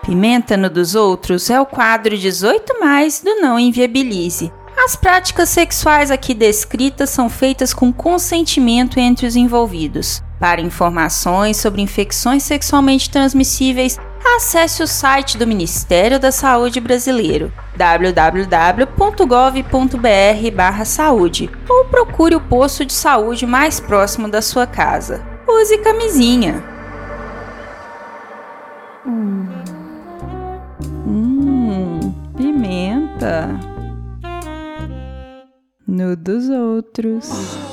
Pimenta no dos Outros é o quadro 18+ do Não Inviabilize. As práticas sexuais aqui descritas são feitas com consentimento entre os envolvidos. Para informações sobre infecções sexualmente transmissíveis, acesse o site do Ministério da Saúde brasileiro, www.gov.br/saúde, ou procure o posto de saúde mais próximo da sua casa. Use camisinha. Pimenta no dos outros.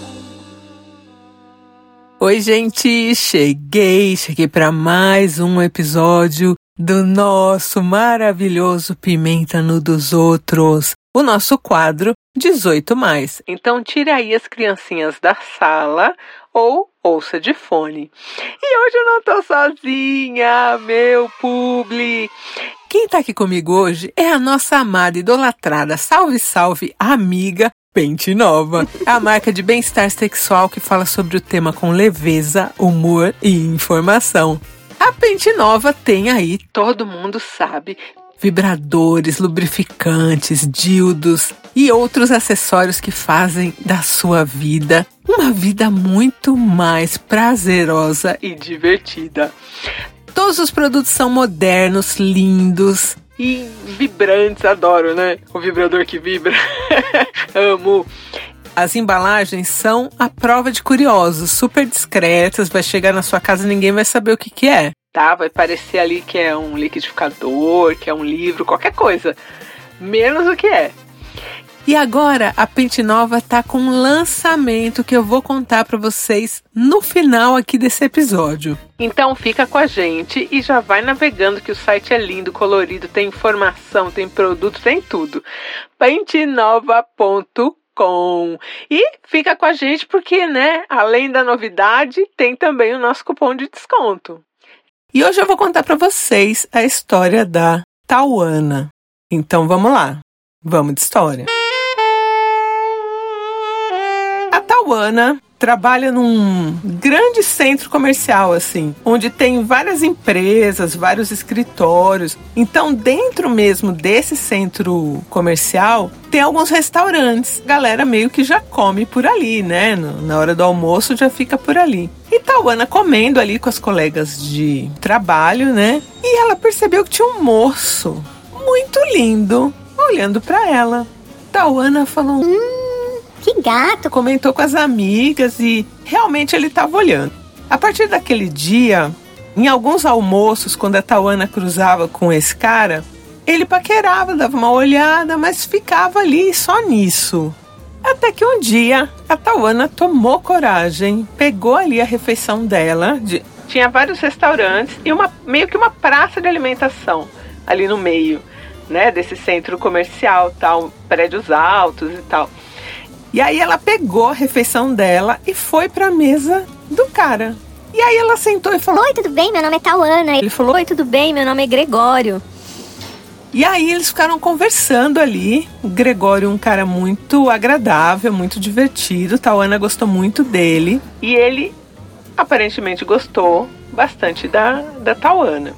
Oi, gente, cheguei para mais um episódio do nosso maravilhoso Pimenta no dos Outros, o nosso quadro 18+. Então tire aí as criancinhas da sala ou ouça de fone. E hoje eu não tô sozinha, meu publi. Quem tá aqui comigo hoje é a nossa amada, idolatrada, salve, salve, amiga Pente Nova, a marca de bem-estar sexual que fala sobre o tema com leveza, humor e informação. A Pente Nova tem aí, todo mundo sabe, vibradores, lubrificantes, dildos e outros acessórios que fazem da sua vida uma vida muito mais prazerosa e divertida. Todos os produtos são modernos, lindos e vibrantes, adoro, né? O vibrador que vibra. Amo. As embalagens são a prova de curiosos, super discretas, vai chegar na sua casa e ninguém vai saber o que é. Tá? Vai parecer ali que é um liquidificador, que é um livro, qualquer coisa. Menos o que é. E agora a Pente Nova tá com um lançamento que eu vou contar para vocês no final aqui desse episódio. Então fica com a gente e já vai navegando que o site é lindo, colorido, tem informação, tem produto, tem tudo. pentenova.com. E fica com a gente porque, né, além da novidade, tem também o nosso cupom de desconto. E hoje eu vou contar para vocês a história da Tauana. Então vamos lá, vamos de história. A Tauana trabalha num grande centro comercial, assim, onde tem várias empresas, vários escritórios. Então, dentro mesmo desse centro comercial, tem alguns restaurantes. A galera meio que já come por ali, né? Na hora do almoço já fica por ali. E Tauana comendo ali com as colegas de trabalho, né? E ela percebeu que tinha um moço muito lindo olhando para ela. Tauana falou: que gato! Comentou com as amigas e realmente ele estava olhando. A partir daquele dia, em alguns almoços, quando a Tauana cruzava com esse cara, ele paquerava, dava uma olhada, mas ficava ali só nisso. Até que um dia, a Tauana tomou coragem, pegou ali a refeição dela. Tinha vários restaurantes e meio que uma praça de alimentação ali no meio, né, desse centro comercial, tal, prédios altos e tal. E aí ela pegou a refeição dela e foi pra mesa do cara. E aí ela sentou e falou: oi, tudo bem? Meu nome é Tauana. Ele falou: oi, tudo bem? Meu nome é Gregório. E aí eles ficaram conversando ali. O Gregório, um cara muito agradável, muito divertido. Tauana gostou muito dele. E ele aparentemente gostou bastante da Tauana.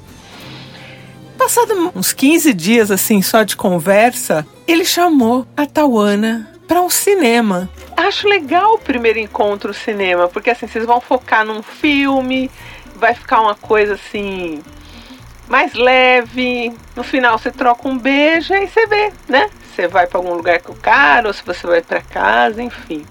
Passado uns 15 dias assim só de conversa, ele chamou a Tauana para um cinema. Acho legal o primeiro encontro no cinema, porque assim, vocês vão focar num filme, vai ficar uma coisa assim, mais leve, no final você troca um beijo e você vê, né? Você vai para algum lugar com o cara, ou se você vai para casa, enfim.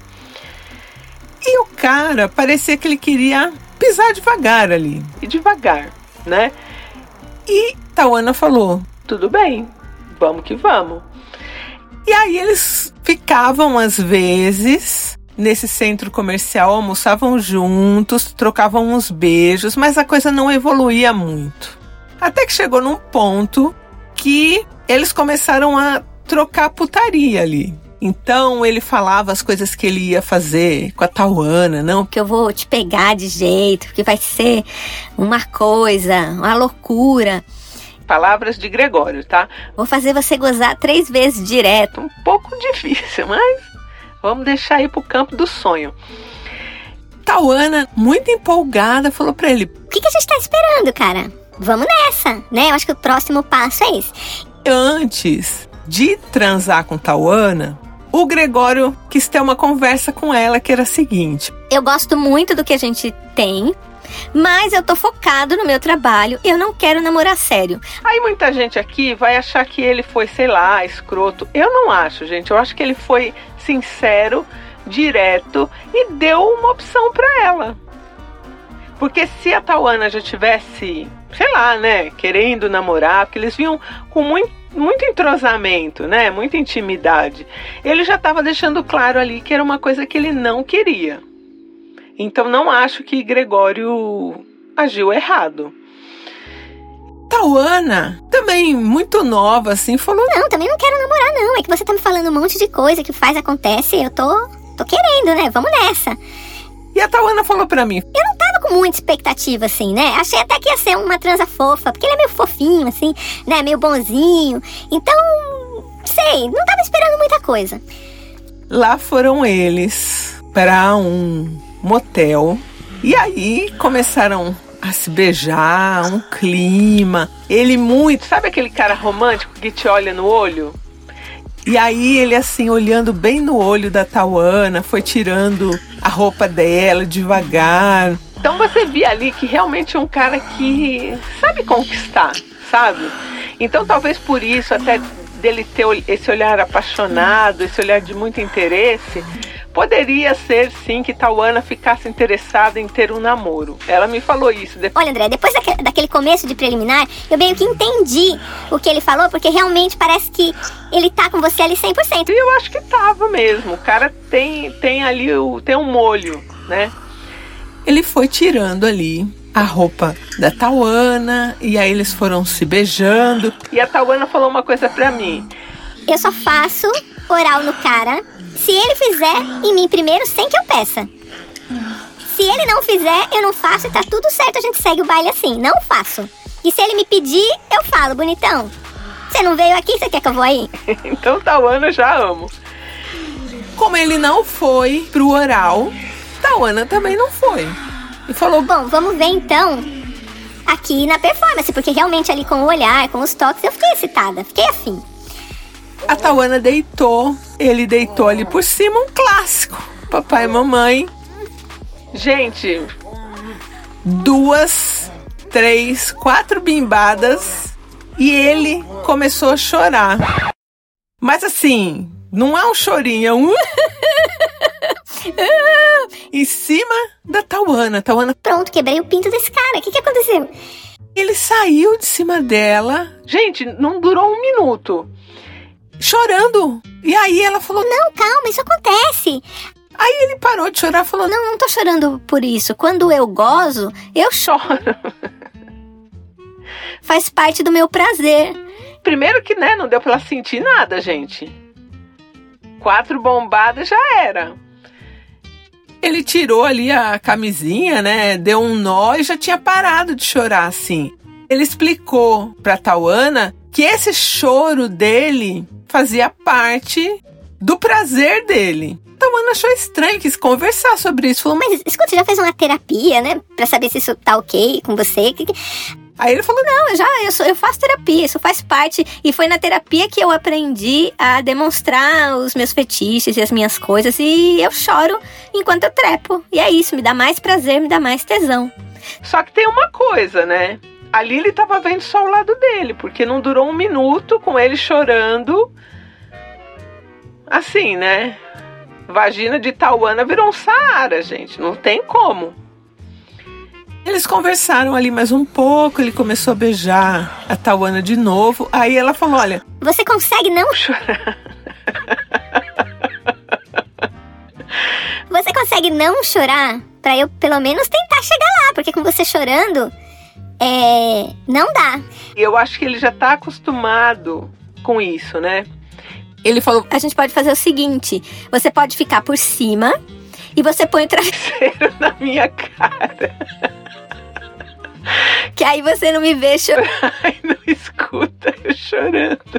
E o cara parecia que ele queria pisar devagar ali, e devagar, né? E Tauana falou: tudo bem, vamos que vamos. E aí eles ficavam às vezes nesse centro comercial, almoçavam juntos, trocavam uns beijos, mas a coisa não evoluía muito. Até que chegou num ponto que eles começaram a trocar putaria ali. Então ele falava as coisas que ele ia fazer com a Tauana, não? Que eu vou te pegar de jeito, que vai ser uma coisa, uma loucura. Palavras de Gregório, tá? Vou fazer você gozar 3 vezes direto. Um pouco difícil, mas vamos deixar aí pro campo do sonho. Tauana, muito empolgada, falou pra ele: o que a gente tá esperando, cara? vamos nessa, né? Eu acho que o próximo passo é esse. Antes de transar com Tauana, o Gregório quis ter uma conversa com ela que era a seguinte: eu gosto muito do que a gente tem, mas eu tô focado no meu trabalho, eu não quero namorar sério. Aí muita gente aqui vai achar que ele foi, sei lá, escroto. Eu não acho, gente. Eu acho que ele foi sincero, direto e deu uma opção pra ela. Porque se a Tauana já tivesse, sei lá, né, querendo namorar, porque eles vinham com muito entrosamento, né, muita intimidade, ele já estava deixando claro ali que era uma coisa que ele não queria. Então não acho que Gregório agiu errado. Tauana, também muito nova, assim, falou: não, também não quero namorar, não. É que você tá me falando um monte de coisa que faz, acontece. Eu tô querendo, né? Vamos nessa. E a Tauana falou pra mim: eu não tava com muita expectativa, assim, né? Achei até que ia ser uma transa fofa, porque ele é meio fofinho, assim, né? Meio bonzinho. Então, sei, não tava esperando muita coisa. Lá foram eles para um motel. E aí começaram a se beijar, um clima. Ele muito, sabe aquele cara romântico que te olha no olho? E aí ele assim, olhando bem no olho da Tauana, foi tirando a roupa dela devagar. Então você via ali que realmente é um cara que sabe conquistar, sabe? Então talvez por isso, até dele ter esse olhar apaixonado, esse olhar de muito interesse, poderia ser, sim, que Tauana ficasse interessada em ter um namoro. Ela me falou isso. Olha, André, depois daquele começo de preliminar, eu meio que entendi o que ele falou, porque realmente parece que ele tá com você ali 100%. E eu acho que tava mesmo. O cara tem ali, tem um molho, né? Ele foi tirando ali a roupa da Tauana, e aí eles foram se beijando. E a Tauana falou uma coisa pra mim: eu só faço oral no cara se ele fizer em mim primeiro, sem que eu peça. Se ele não fizer, eu não faço e tá tudo certo, a gente segue o baile assim. Não faço. E se ele me pedir, eu falo: bonitão, você não veio aqui, você quer que eu vou aí? Então, Tauana, já amo. Como ele não foi pro oral, Tauana também não foi. E falou: bom, vamos ver então aqui na performance, porque realmente ali com o olhar, com os toques, eu fiquei excitada, fiquei afim. A Tauana deitou, ele deitou ali por cima, um clássico. Papai e mamãe. Gente, 2, 3, 4 bimbadas e ele começou a chorar. Mas assim, não é um chorinho, é um... em cima da Tauana. Tauana: pronto, quebrei o pinto desse cara, o que aconteceu? Ele saiu de cima dela. Gente, não durou 1 minuto. Chorando. E aí ela falou: não, calma, isso acontece. Aí ele parou de chorar e falou: não tô chorando por isso. Quando eu gozo, eu choro. Faz parte do meu prazer. Primeiro que, né, não deu pra ela sentir nada, gente. 4 bombadas já era. Ele tirou ali a camisinha, né, deu um nó e já tinha parado de chorar, assim. Ele explicou pra Tauana que esse choro dele fazia parte do prazer dele. Tauana achou estranho, quis conversar sobre isso. Falou: mas escuta, você já fez uma terapia, né? Pra saber se isso tá ok com você? Aí ele falou: não, eu faço terapia, isso faz parte. E foi na terapia que eu aprendi a demonstrar os meus fetiches e as minhas coisas. E eu choro enquanto eu trepo. E é isso, me dá mais prazer, me dá mais tesão. Só que tem uma coisa, né? Ali ele tava vendo só o lado dele, porque não durou 1 minuto com ele chorando. Assim, né? Vagina de Tauana virou um Saara, gente. Não tem como. Eles conversaram ali mais um pouco. Ele começou a beijar a Tauana de novo. Aí ela falou: olha, você consegue não chorar? Você consegue não chorar? Pra eu pelo menos tentar chegar lá. Porque com você chorando, não dá. Eu acho que ele já tá acostumado com isso, né? Ele falou: a gente pode fazer o seguinte: você pode ficar por cima e você põe o travesseiro na minha cara. Que aí você não me vê chorando. Ai, não escuta eu chorando.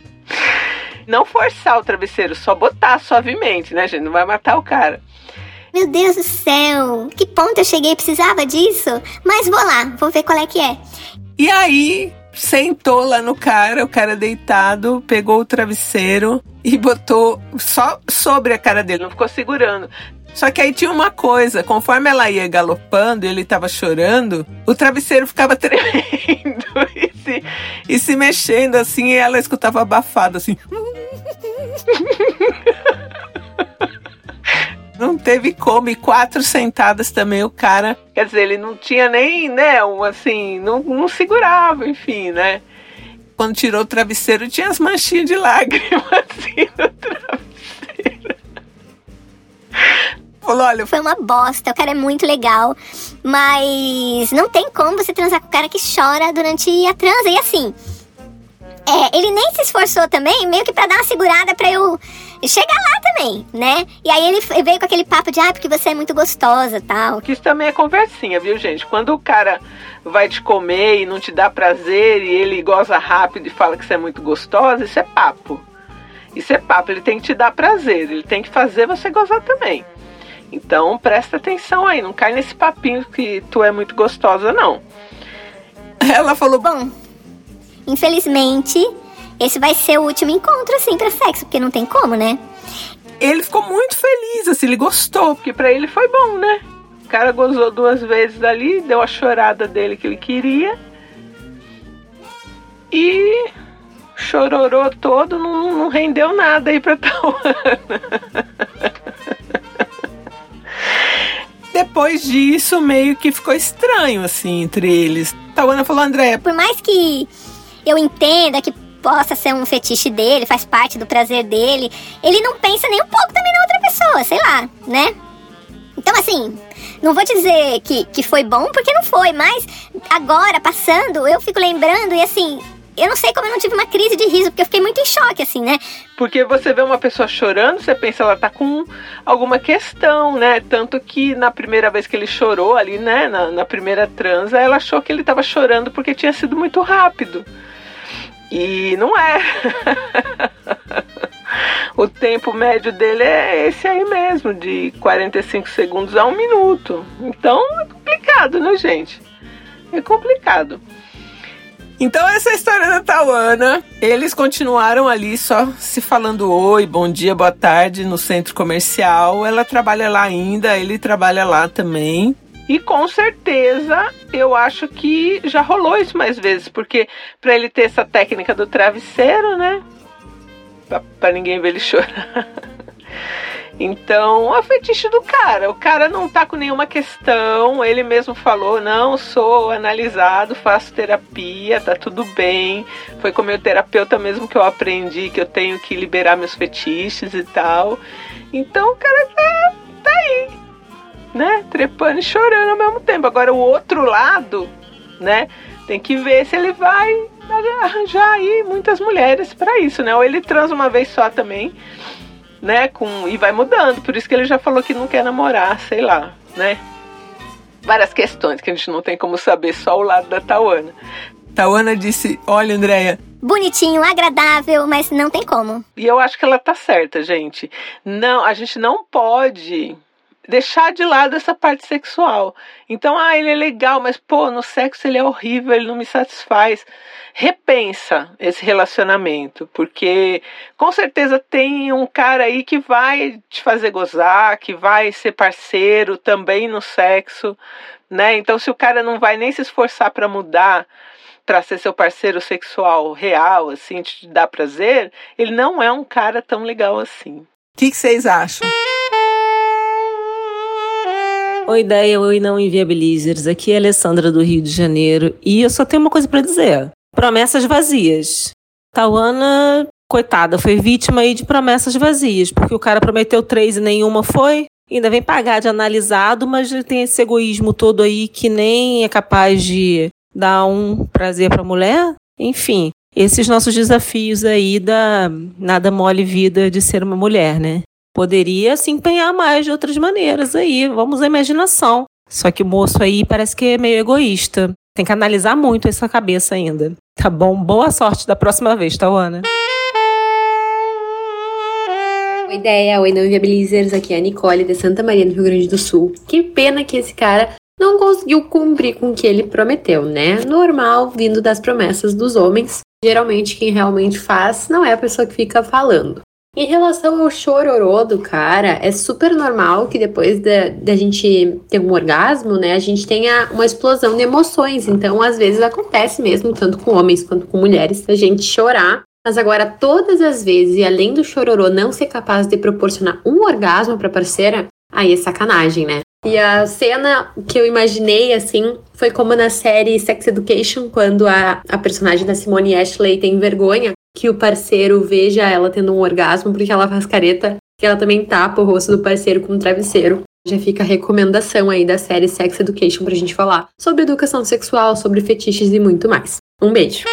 Não forçar o travesseiro, só botar suavemente, né, gente? Não vai matar o cara. Meu Deus do céu, que ponto eu cheguei, precisava disso? Mas vou lá, vou ver qual é que é. E aí, sentou lá no cara, o cara deitado, pegou o travesseiro e botou só sobre a cara dele, não ficou segurando. Só que aí tinha uma coisa, conforme ela ia galopando e ele tava chorando, o travesseiro ficava tremendo e se mexendo assim, e ela escutava abafado assim. Não teve como, e 4 sentadas também o cara, quer dizer, ele não tinha nem, né, assim, não segurava, enfim, né. Quando tirou o travesseiro tinha as manchinhas de lágrima assim no travesseiro. Falou, olha, foi uma bosta, o cara é muito legal, mas não tem como você transar com o cara que chora durante a transa, e assim, ele nem se esforçou também, meio que pra dar uma segurada pra eu chegar lá também, né? E aí ele veio com aquele papo de, porque você é muito gostosa e tal. Que isso também é conversinha, viu, gente? Quando o cara vai te comer e não te dá prazer e ele goza rápido e fala que você é muito gostosa, isso é papo. Isso é papo, ele tem que te dar prazer, ele tem que fazer você gozar também. Então presta atenção aí, não cai nesse papinho que tu é muito gostosa, não. Ela falou, bom, infelizmente, esse vai ser o último encontro, assim, pra sexo, porque não tem como, né? Ele ficou muito feliz, assim, ele gostou, porque pra ele foi bom, né? O cara gozou 2 vezes ali, deu a chorada dele que ele queria. E chororou todo, não rendeu nada aí pra Tauana. Depois disso, meio que ficou estranho, assim, entre eles. Tauana falou, Andréia, por mais que eu entenda que possa ser um fetiche dele, faz parte do prazer dele, ele não pensa nem um pouco também na outra pessoa, sei lá, né? Então, assim, não vou dizer que foi bom, porque não foi, mas agora, passando, eu fico lembrando e, assim, eu não sei como eu não tive uma crise de riso, porque eu fiquei muito em choque, assim, né? Porque você vê uma pessoa chorando, você pensa, ela tá com alguma questão, né? Tanto que na primeira vez que ele chorou ali, né, na primeira transa, ela achou que ele tava chorando porque tinha sido muito rápido. E não é. O tempo médio dele é esse aí mesmo, de 45 segundos a 1 minuto. Então é complicado, né, gente? É complicado. Então essa é a história da Tauana. Eles continuaram ali só se falando oi, bom dia, boa tarde no centro comercial. Ela trabalha lá ainda, ele trabalha lá também. E com certeza eu acho que já rolou isso mais vezes, porque pra ele ter essa técnica do travesseiro, né? Pra ninguém ver ele chorar. Então, é o fetiche do cara. O cara não tá com nenhuma questão. Ele mesmo falou, não, sou analisado, faço terapia, tá tudo bem. Foi com o meu terapeuta mesmo que eu aprendi que eu tenho que liberar meus fetiches e tal. Então, o cara tá aí, né? Trepando e chorando ao mesmo tempo. Agora, o outro lado, né? Tem que ver se ele vai arranjar aí muitas mulheres pra isso, né? Ou ele transa uma vez só também, né, e vai mudando, por isso que ele já falou que não quer namorar, sei lá, né? Várias questões que a gente não tem como saber, só o lado da Tauana. Tauana disse, olha, Andréia, bonitinho, agradável, mas não tem como. E eu acho que ela tá certa, gente. Não, a gente não pode deixar de lado essa parte sexual. Então, ele é legal, mas, no sexo ele é horrível, ele não me satisfaz. Repensa esse relacionamento, porque com certeza tem um cara aí que vai te fazer gozar, que vai ser parceiro também no sexo, né? Então, se o cara não vai nem se esforçar para mudar, para ser seu parceiro sexual real, assim, te dar prazer, ele não é um cara tão legal assim. O que vocês acham? Oi, ideia, oi, não inviabilizers. Aqui é a Alessandra do Rio de Janeiro e eu só tenho uma coisa pra dizer. Promessas vazias. Tauana, coitada, foi vítima aí de promessas vazias, porque o cara prometeu 3 e nenhuma foi. Ainda vem pagar de analisado, mas tem esse egoísmo todo aí que nem é capaz de dar um prazer pra mulher. Enfim, esses nossos desafios aí da nada mole vida de ser uma mulher, né? Poderia se empenhar mais de outras maneiras aí, vamos à imaginação. Só que o moço aí parece que é meio egoísta. Tem que analisar muito essa cabeça ainda. Tá bom? Boa sorte da próxima vez, Tauana. Oi, ideia, oi, não inviabilizers, aqui é a Nicole de Santa Maria, no Rio Grande do Sul. Que pena que esse cara não conseguiu cumprir com o que ele prometeu, né? Normal, vindo das promessas dos homens. Geralmente, quem realmente faz não é a pessoa que fica falando. Em relação ao chororô do cara, é super normal que depois da gente ter um orgasmo, né, a gente tenha uma explosão de emoções. Então, às vezes acontece mesmo, tanto com homens quanto com mulheres, a gente chorar. Mas agora, todas as vezes, e além do chororô não ser capaz de proporcionar um orgasmo pra parceira, aí é sacanagem, né? E a cena que eu imaginei, assim, foi como na série Sex Education, quando a personagem da Simone Ashley tem vergonha que o parceiro veja ela tendo um orgasmo, porque ela faz careta, que ela também tapa o rosto do parceiro com um travesseiro. Já fica a recomendação aí da série Sex Education pra gente falar sobre educação sexual, sobre fetiches e muito mais. Um beijo!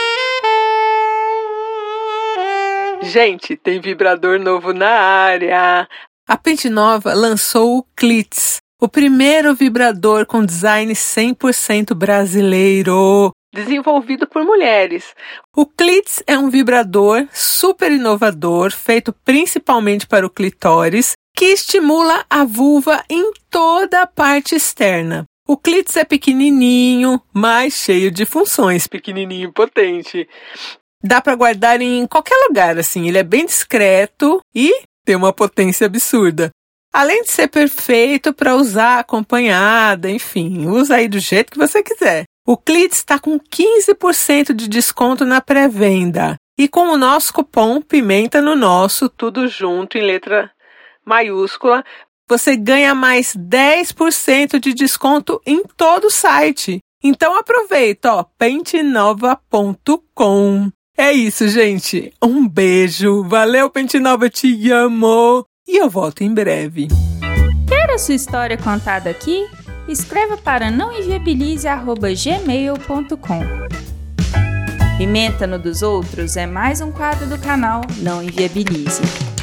Gente, tem vibrador novo na área! A Pente Nova lançou o Clitz, o primeiro vibrador com design 100% brasileiro, desenvolvido por mulheres. O Clitz é um vibrador super inovador, feito principalmente para o clitóris, que estimula a vulva em toda a parte externa. O Clitz é pequenininho, mas cheio de funções, pequenininho e potente. Dá para guardar em qualquer lugar, assim, ele é bem discreto e tem uma potência absurda. Além de ser perfeito para usar acompanhada, enfim, usa aí do jeito que você quiser. O Clitz está com 15% de desconto na pré-venda. E com o nosso cupom Pimenta no Nosso, tudo junto em letra maiúscula, você ganha mais 10% de desconto em todo o site. Então aproveita, ó, pentenova.com. É isso, gente. Um beijo. Valeu, Pente Nova, te amo. E eu volto em breve. Quer a sua história contada aqui? Escreva para nãoenviabilize@gmail.com. Pimenta no dos Outros é mais um quadro do canal Não Enviabilize.